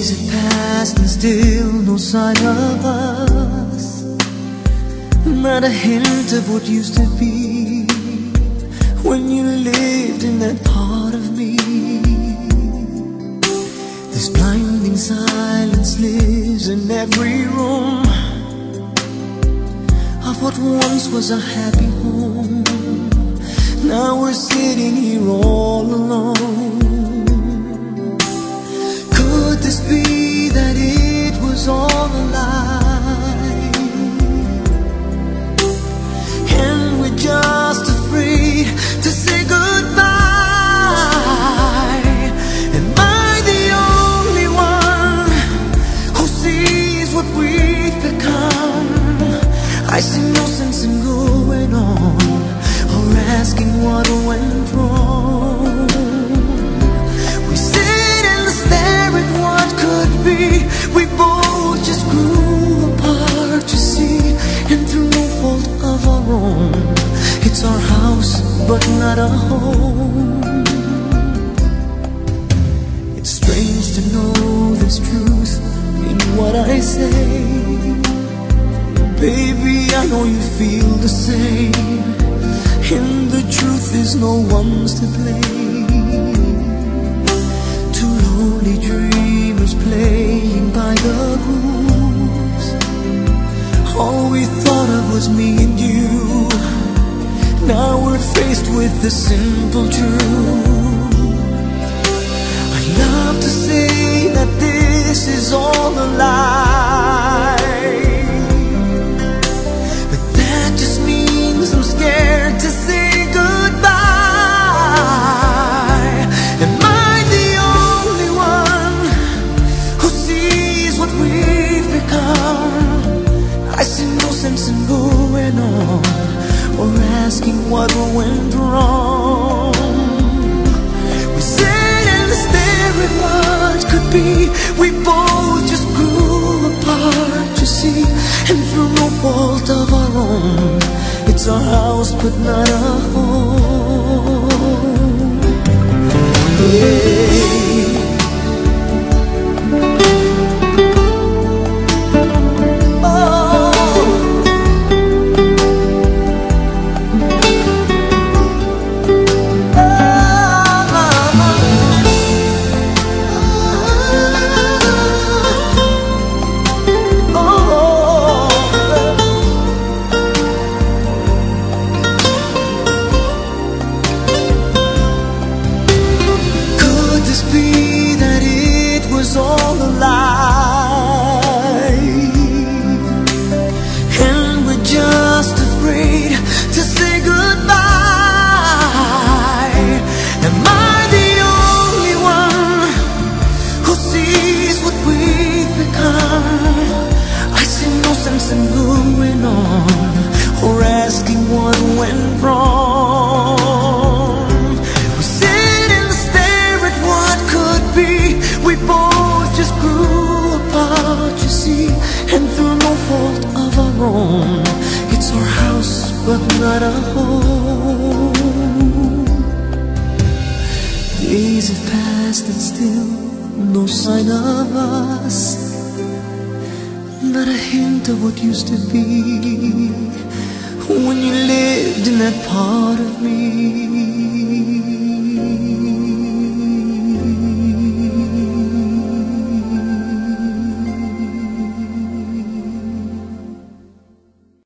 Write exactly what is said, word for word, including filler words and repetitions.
Days have passed and still no sign of us. Not a hint of what used to be when you lived in that part of me. This blinding silence lives in every room of what once was a happy home. Now we're sitting here all alone. Could this be that it was all a lie, and we're just afraid to say goodbye? Am I the only one who sees what we've become? I see no sense in going on or asking what went wrong. We sit and stare at what could be. We both just grew apart, you see, and through no fault of our own. It's our house, but not a home. It's strange to know this truth in what I say. Baby, I know you feel the same. And the truth is no one's to blame. Two lonely dreamers playing by the rules. All we thought of was me and you. Now we're faced with the simple truth. I'd love to say that this is all a lie, but that just means I'm scared to say goodbye. Am I the only one who sees what we've become? I see no sense in going on or asking what went wrong. We sit and stare at what could be. We both just grew apart, you see, and through no fault of our own. It's our house, but not a home. Yeah. All a lie, and we're just afraid to say goodbye. Am I the only one who sees what we've become? I see no sense in going on or asking what went wrong. We sit and stare at what could be. We both just grew apart, you see, and through no fault of our own. It's our house, but not a home. Days have passed and still no sign of us. Not a hint of what used to be when you lived in that part of me.